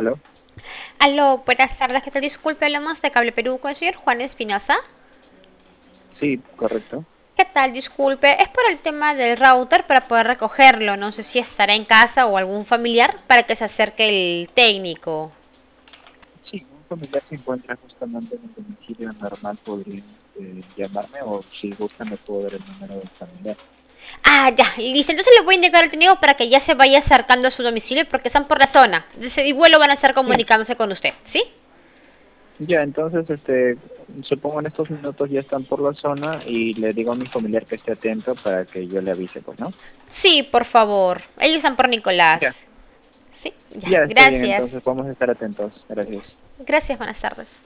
¿Aló? Aló, buenas tardes, ¿qué tal? Disculpe, hablamos de Cable Perú con el señor Juan Espinosa. Sí, correcto. ¿Qué tal? Disculpe, es por el tema del router para poder recogerlo. No sé si estará en casa o algún familiar para que se acerque el técnico. Sí, un familiar se encuentra justamente en el domicilio normal, podría llamarme o si gusta me puedo dar el número del familiar. Ah, ya, listo. Entonces le voy a indicar al técnico para que ya se vaya acercando a su domicilio porque están por la zona. Entonces, igual lo van a estar Sí, comunicándose con usted, ¿sí? ya, entonces, supongo en estos minutos ya están por la zona y le digo a mi familiar que esté atento para que yo le avise, pues, ¿no? Sí, por favor. Ellos están por Ya, Nicolás. Sí, ya, ya está bien, entonces gracias. vamos a estar atentos. Gracias. Gracias, buenas tardes.